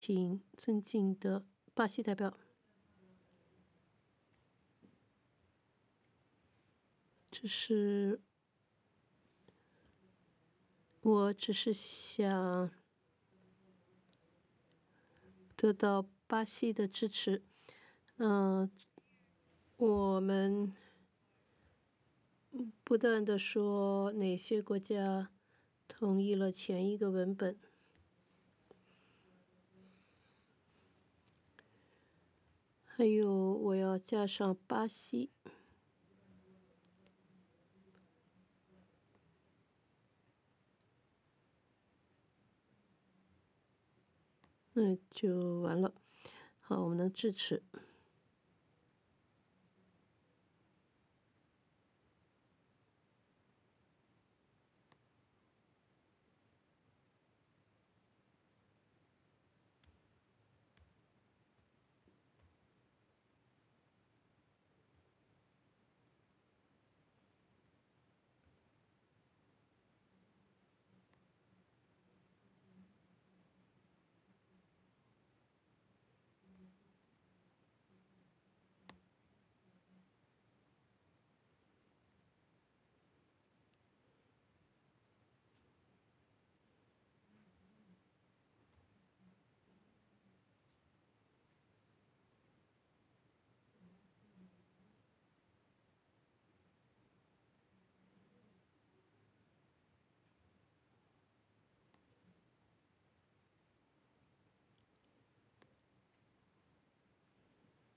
请尊敬的巴西代表。我只是想得到巴西的支持。我们不断地说哪些国家同意了前一个文本，还有我要加上巴西。那就完了。好，我们能支持。